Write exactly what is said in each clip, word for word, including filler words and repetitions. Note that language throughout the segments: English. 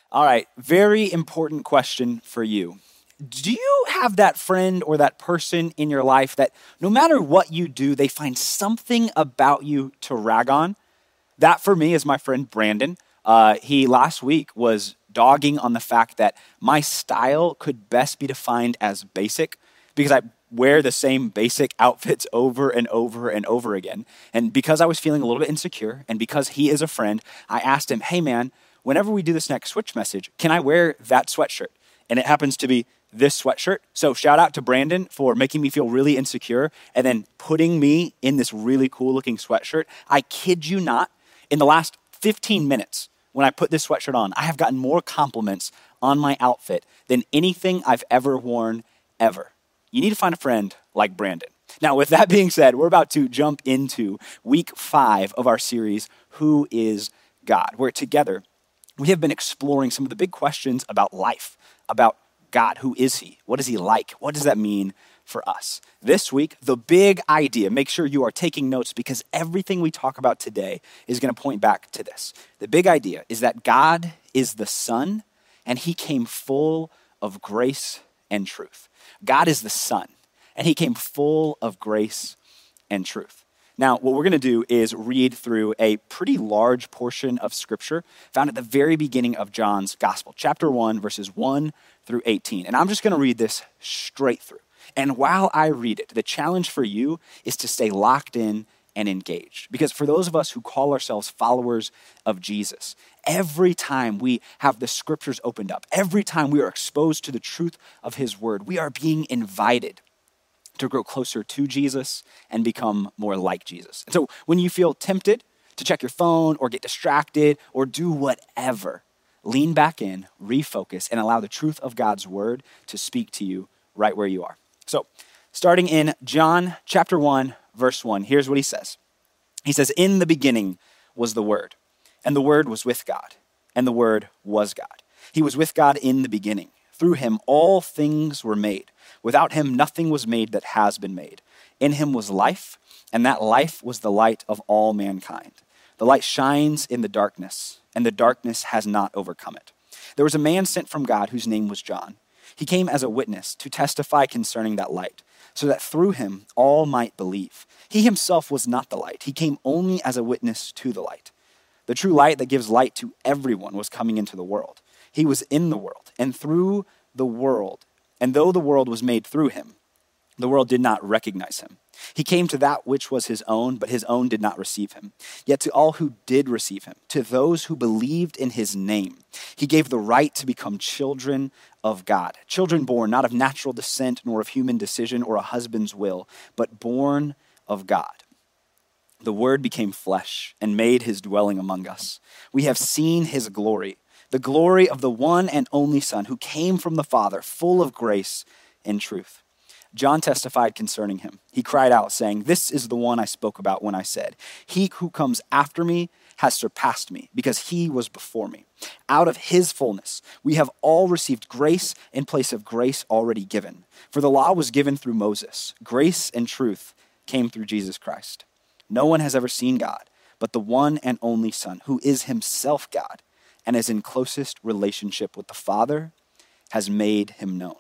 All right, very important question for you. Do you have that friend or that person in your life that no matter what you do, they find something about you to rag on? That for me is my friend Brandon. Uh, he last week was dogging on the fact that my style could best be defined as basic because I wear the same basic outfits over and over and over again. And because I was feeling a little bit insecure and because he is a friend, I asked him, hey man, whenever we do this next switch message, can I wear that sweatshirt? And it happens to be this sweatshirt. So shout out to Brandon for making me feel really insecure and then putting me in this really cool looking sweatshirt. I kid you not, in the last fifteen minutes when I put this sweatshirt on, I have gotten more compliments on my outfit than anything I've ever worn ever. You need to find a friend like Brandon. Now, with that being said, we're about to jump into week five of our series, Who is God? Where together we have been exploring some of the big questions about life, about God. Who is he? What is he like? What does that mean for us? This week, the big idea, make sure you are taking notes because everything we talk about today is going to point back to this. The big idea is that God is the Son and he came full of grace and truth. God is the Son and he came full of grace and truth. Now, what we're going to do is read through a pretty large portion of scripture found at the very beginning of John's gospel, chapter one, verses one through eighteen. And I'm just going to read this straight through. And while I read it, the challenge for you is to stay locked in and engaged. Because for those of us who call ourselves followers of Jesus, every time we have the scriptures opened up, every time we are exposed to the truth of his word, we are being invited to grow closer to Jesus and become more like Jesus. And so when you feel tempted to check your phone or get distracted or do whatever, lean back in, refocus, and allow the truth of God's word to speak to you right where you are. So starting in John chapter one, verse one, here's what he says. He says, in the beginning was the Word, and the Word was with God, and the Word was God. He was with God in the beginning. Through him all things were made. Without him nothing was made that has been made. In him was life, and that life was the light of all mankind. The light shines in the darkness, and the darkness has not overcome it. There was a man sent from God whose name was John. He came as a witness to testify concerning that light, so that through him all might believe. He himself was not the light. He came only as a witness to the light. The true light that gives light to everyone was coming into the world. He was in the world, and through the world, and though the world was made through him, the world did not recognize him. He came to that which was his own, but his own did not receive him. Yet to all who did receive him, to those who believed in his name, he gave the right to become children of God. Children born not of natural descent, nor of human decision or a husband's will, but born of God. The Word became flesh and made his dwelling among us. We have seen his glory, the glory of the one and only Son who came from the Father, full of grace and truth. John testified concerning him. He cried out, saying, this is the one I spoke about when I said, he who comes after me has surpassed me, because he was before me. Out of his fullness, we have all received grace in place of grace already given. For the law was given through Moses. Grace and truth came through Jesus Christ. No one has ever seen God, but the one and only Son, who is himself God, and is in closest relationship with the Father, has made him known.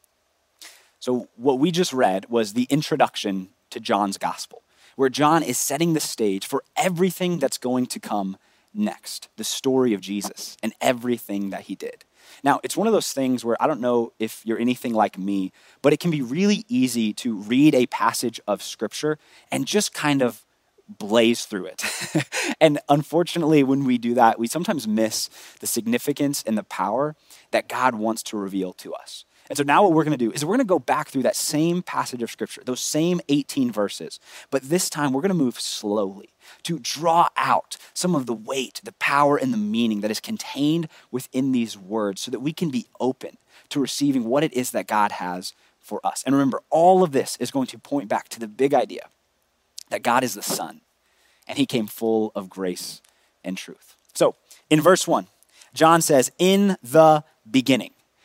So what we just read was the introduction to John's gospel, where John is setting the stage for everything that's going to come next, the story of Jesus and everything that he did. Now, it's one of those things where I don't know if you're anything like me, but it can be really easy to read a passage of scripture and just kind of blaze through it. And unfortunately, when we do that, we sometimes miss the significance and the power that God wants to reveal to us. And so now what we're going to do is we're going to go back through that same passage of scripture, those same eighteen verses, but this time we're going to move slowly to draw out some of the weight, the power, and the meaning that is contained within these words so that we can be open to receiving what it is that God has for us. And remember, all of this is going to point back to the big idea that God is the Son, and he came full of grace and truth. So in verse one, John says, in the beginning.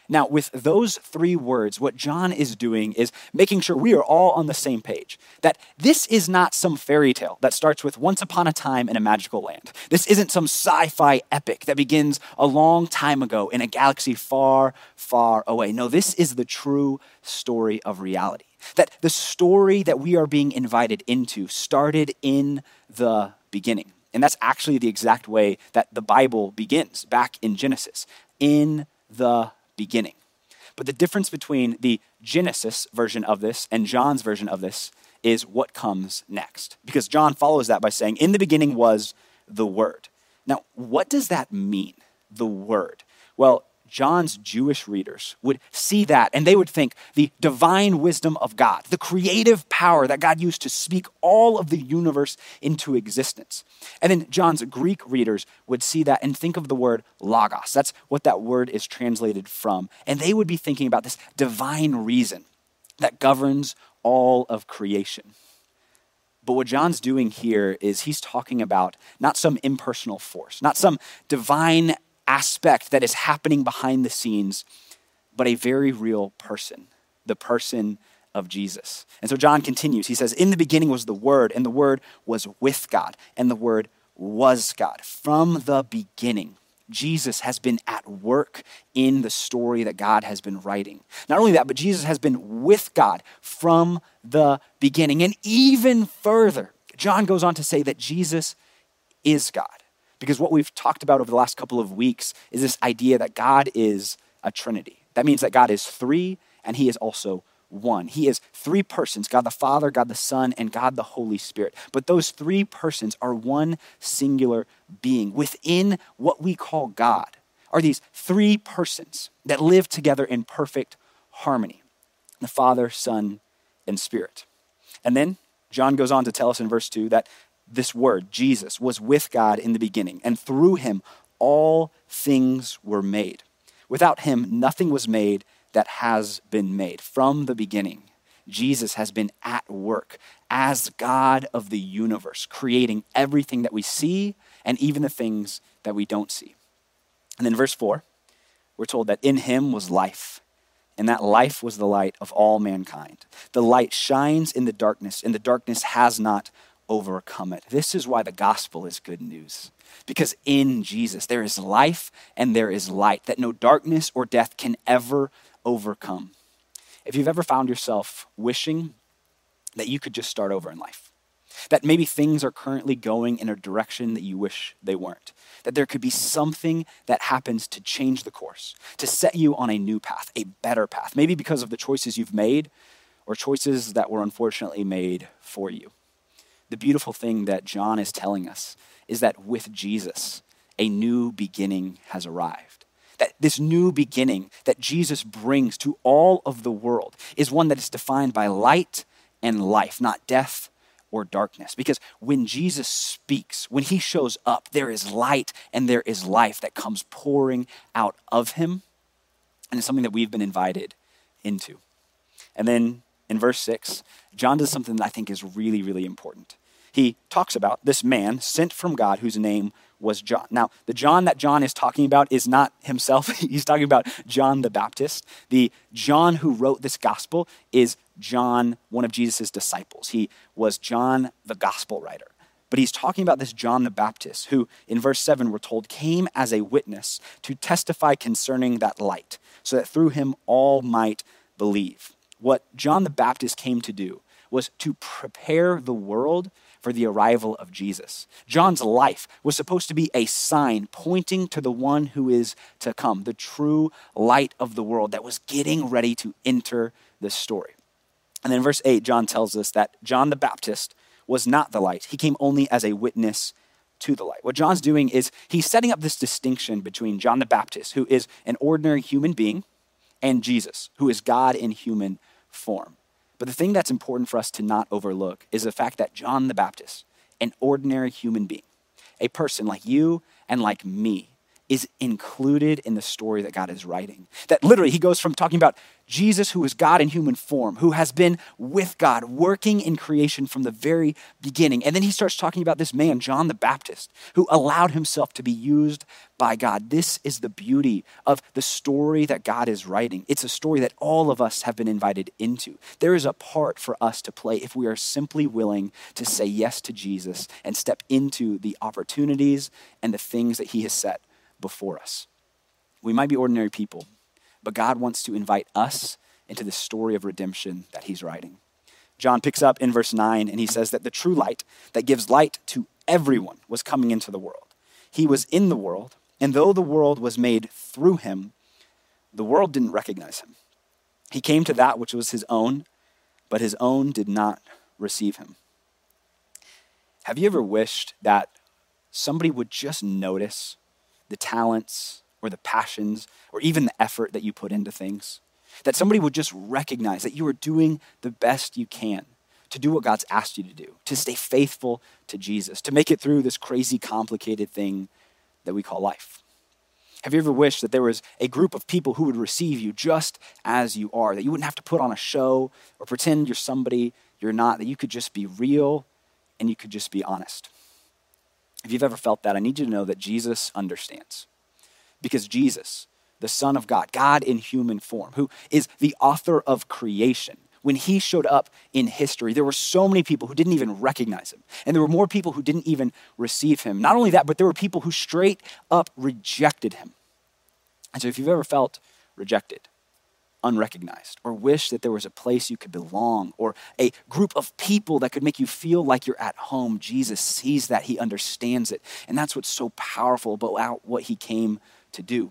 Now, with those three words, what John is doing is making sure we are all on the same page. That this is not some fairy tale that starts with once upon a time in a magical land. This isn't some sci-fi epic that begins a long time ago in a galaxy far, far away. No, this is the true story of reality. That the story that we are being invited into started in the beginning. And that's actually the exact way that the Bible begins, back in Genesis, in the beginning. But the difference between the Genesis version of this and John's version of this is what comes next. Because John follows that by saying, in the beginning was the Word. Now, what does that mean, the Word? Well, John's Jewish readers would see that and they would think the divine wisdom of God, the creative power that God used to speak all of the universe into existence. And then John's Greek readers would see that and think of the word logos. That's what that word is translated from. And they would be thinking about this divine reason that governs all of creation. But what John's doing here is he's talking about not some impersonal force, not some divine aspect that is happening behind the scenes, but a very real person, the person of Jesus. And so John continues. He says, in the beginning was the Word, and the Word was with God, and the Word was God. From the beginning, Jesus has been at work in the story that God has been writing. Not only that, but Jesus has been with God from the beginning. And even further, John goes on to say that Jesus is God. Because what we've talked about over the last couple of weeks is this idea that God is a Trinity. That means that God is three and he is also one. He is three persons, God the Father, God the Son, and God the Holy Spirit. But those three persons are one singular being. Within what we call God are these three persons that live together in perfect harmony. The Father, Son, and Spirit. And then John goes on to tell us in verse two that this word, Jesus, was with God in the beginning, and through him all things were made. Without him, nothing was made that has been made. From the beginning, Jesus has been at work as God of the universe, creating everything that we see and even the things that we don't see. And then verse four, we're told that in him was life, and that life was the light of all mankind. The light shines in the darkness, and the darkness has not overcome it. This is why the gospel is good news. Because in Jesus, there is life and there is light that no darkness or death can ever overcome. If you've ever found yourself wishing that you could just start over in life, that maybe things are currently going in a direction that you wish they weren't, that there could be something that happens to change the course, to set you on a new path, a better path, maybe because of the choices you've made or choices that were unfortunately made for you. The beautiful thing that John is telling us is that with Jesus, a new beginning has arrived. That this new beginning that Jesus brings to all of the world is one that is defined by light and life, not death or darkness. Because when Jesus speaks, when he shows up, there is light and there is life that comes pouring out of him. And it's something that we've been invited into. And then in verse six, John does something that I think is really, really important. He talks about this man sent from God whose name was John. Now, the John that John is talking about is not himself. He's talking about John the Baptist. The John who wrote this gospel is John, one of Jesus' disciples. He was John the gospel writer. But he's talking about this John the Baptist who, in verse seven, we're told, came as a witness to testify concerning that light, so that through him all might believe. What John the Baptist came to do was to prepare the world for the arrival of Jesus. John's life was supposed to be a sign pointing to the one who is to come, the true light of the world that was getting ready to enter the story. And then in verse eight, John tells us that John the Baptist was not the light. He came only as a witness to the light. What John's doing is he's setting up this distinction between John the Baptist, who is an ordinary human being, and Jesus, who is God in human form. But the thing that's important for us to not overlook is the fact that John the Baptist, an ordinary human being, a person like you and like me, is included in the story that God is writing. That literally he goes from talking about Jesus, who is God in human form, who has been with God, working in creation from the very beginning. And then he starts talking about this man, John the Baptist, who allowed himself to be used by God. This is the beauty of the story that God is writing. It's a story that all of us have been invited into. There is a part for us to play if we are simply willing to say yes to Jesus and step into the opportunities and the things that he has set before us. We might be ordinary people, but God wants to invite us into the story of redemption that he's writing. John picks up in verse nine and he says that the true light that gives light to everyone was coming into the world. He was in the world, and though the world was made through him, the world didn't recognize him. He came to that which was his own, but his own did not receive him. Have you ever wished that somebody would just notice the talents or the passions or even the effort that you put into things? That somebody would just recognize that you are doing the best you can to do what God's asked you to do, to stay faithful to Jesus, to make it through this crazy, complicated thing that we call life. Have you ever wished that there was a group of people who would receive you just as you are, that you wouldn't have to put on a show or pretend you're somebody you're not, that you could just be real and you could just be honest? If you've ever felt that, I need you to know that Jesus understands. Because Jesus, the Son of God, God in human form, who is the author of creation, when he showed up in history, there were so many people who didn't even recognize him. And there were more people who didn't even receive him. Not only that, but there were people who straight up rejected him. And so if you've ever felt rejected, unrecognized, or wish that there was a place you could belong, or a group of people that could make you feel like you're at home, Jesus sees that, he understands it. And that's what's so powerful about what he came to do.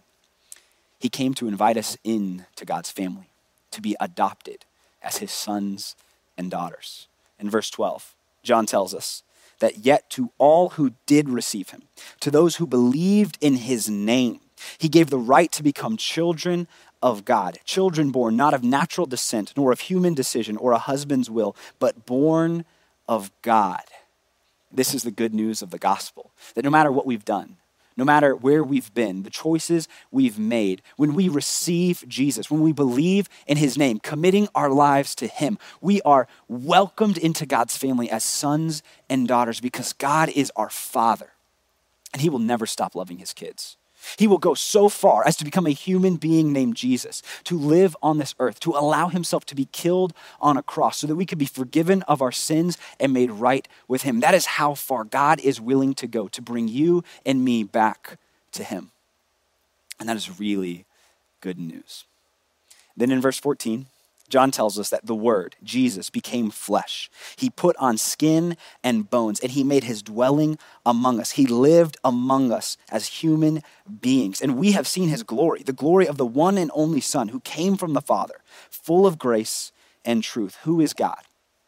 He came to invite us in to God's family, to be adopted as his sons and daughters. In verse twelve, John tells us that yet to all who did receive him, to those who believed in his name, he gave the right to become children of God, children born not of natural descent, nor of human decision or a husband's will, but born of God. This is the good news of the gospel, that no matter what we've done, no matter where we've been, the choices we've made, when we receive Jesus, when we believe in his name, committing our lives to him, we are welcomed into God's family as sons and daughters because God is our Father, and he will never stop loving his kids. He will go so far as to become a human being named Jesus, to live on this earth, to allow himself to be killed on a cross so that we could be forgiven of our sins and made right with him. That is how far God is willing to go to bring you and me back to him. And that is really good news. Then in verse fourteen, John tells us that the Word, Jesus, became flesh. He put on skin and bones, and he made his dwelling among us. He lived among us as human beings, and we have seen his glory, the glory of the one and only Son who came from the Father, full of grace and truth. Who is God?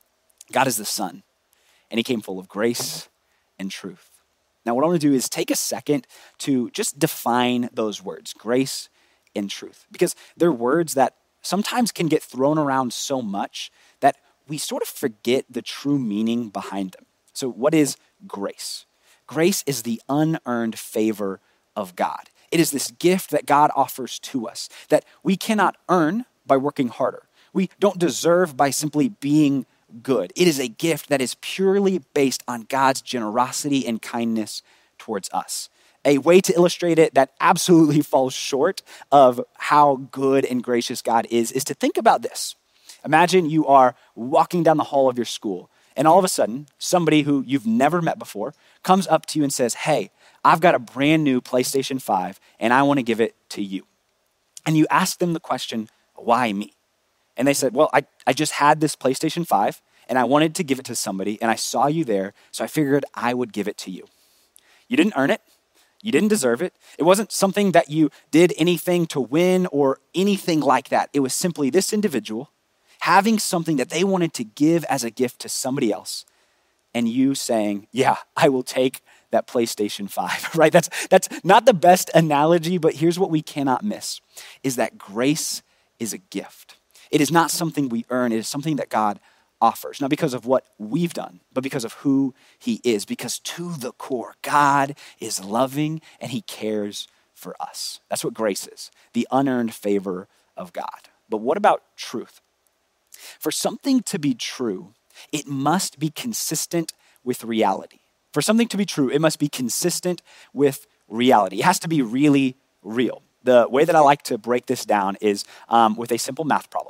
God is the Son, and he came full of grace and truth. Now, what I want to do is take a second to just define those words, grace and truth, because they're words that sometimes can get thrown around so much that we sort of forget the true meaning behind them. So what is grace? Grace is the unearned favor of God. It is this gift that God offers to us that we cannot earn by working harder. We don't deserve by simply being good. It is a gift that is purely based on God's generosity and kindness towards us. A way to illustrate it that absolutely falls short of how good and gracious God is, is to think about this. Imagine you are walking down the hall of your school, and all of a sudden, somebody who you've never met before comes up to you and says, "Hey, I've got a brand new PlayStation five, and I want to give it to you." And you ask them the question, "Why me?" And they said, "Well, I, I just had this PlayStation five, and I wanted to give it to somebody, and I saw you there, so I figured I would give it to you." You didn't earn it. You didn't deserve it. It wasn't something that you did anything to win or anything like that. It was simply this individual having something that they wanted to give as a gift to somebody else, and you saying, "Yeah, I will take that PlayStation five," right? That's, that's not the best analogy, but here's what we cannot miss, is that grace is a gift. It is not something we earn. It is something that God offers, not because of what we've done, but because of who he is. Because to the core, God is loving and he cares for us. That's what grace is, the unearned favor of God. But what about truth? For something to be true, it must be consistent with reality. For something to be true, it must be consistent with reality. It has to be really real. The way that I like to break this down is um, with a simple math problem.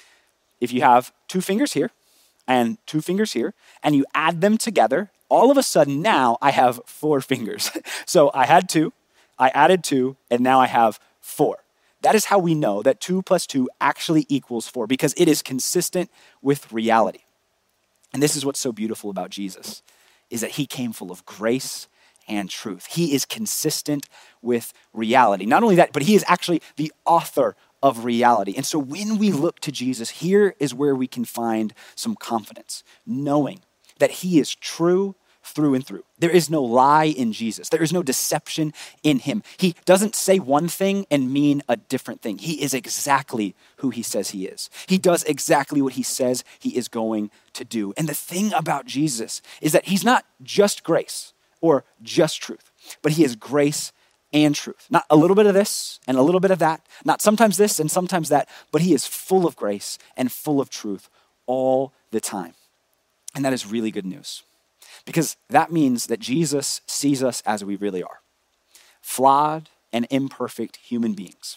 If you have two fingers here and two fingers here, and you add them together, all of a sudden now I have four fingers. So I had two, I added two, and now I have four. That is how we know that two plus two actually equals four, because it is consistent with reality. And this is what's so beautiful about Jesus, is that he came full of grace and truth. He is consistent with reality. Not only that, but he is actually the author of reality. And so when we look to Jesus, here is where we can find some confidence, knowing that he is true through and through. There is no lie in Jesus. There is no deception in him. He doesn't say one thing and mean a different thing. He is exactly who he says he is. He does exactly what he says he is going to do. And the thing about Jesus is that he's not just grace or just truth, but he is grace and truth. Not a little bit of this and a little bit of that, not sometimes this and sometimes that, but he is full of grace and full of truth all the time. And that is really good news, because that means that Jesus sees us as we really are, flawed and imperfect human beings.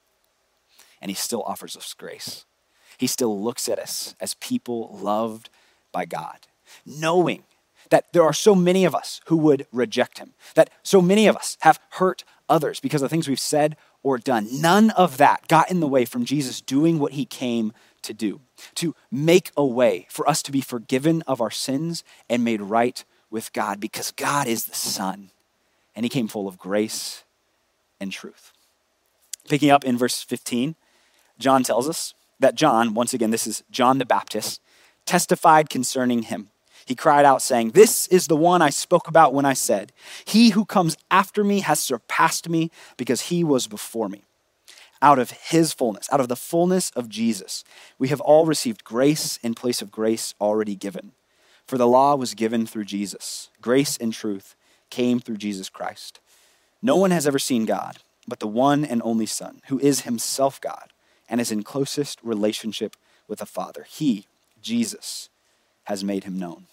And he still offers us grace. He still looks at us as people loved by God, knowing that there are so many of us who would reject him, that so many of us have hurt others because of things we've said or done. None of that got in the way from Jesus doing what he came to do, to make a way for us to be forgiven of our sins and made right with God, because God is the Son, and he came full of grace and truth. Picking up in verse fifteen, John tells us that John, once again, this is John the Baptist, testified concerning him. He cried out saying, "This is the one I spoke about when I said, 'He who comes after me has surpassed me because he was before me.'" Out of his fullness, out of the fullness of Jesus, we have all received grace in place of grace already given. For the law was given through Jesus. Grace and truth came through Jesus Christ. No one has ever seen God, but the one and only Son, who is himself God and is in closest relationship with the Father. He, Jesus, has made him known.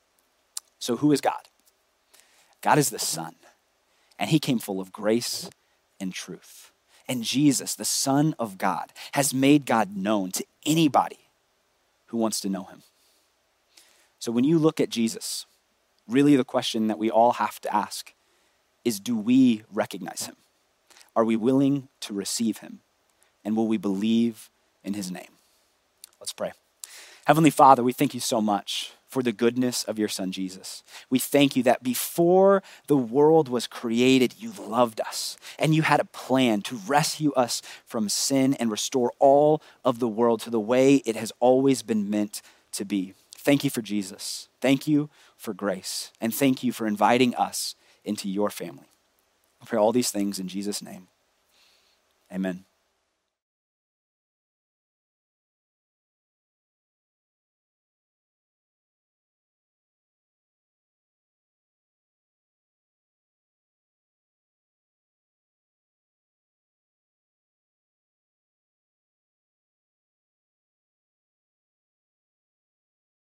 So who is God? God is the Son, and he came full of grace and truth. And Jesus, the Son of God, has made God known to anybody who wants to know him. So when you look at Jesus, really the question that we all have to ask is, do we recognize him? Are we willing to receive him? And will we believe in his name? Let's pray. Heavenly Father, we thank you so much for the goodness of your Son, Jesus. We thank you that before the world was created, you loved us and you had a plan to rescue us from sin and restore all of the world to the way it has always been meant to be. Thank you for Jesus. Thank you for grace. And thank you for inviting us into your family. I pray all these things in Jesus' name. Amen.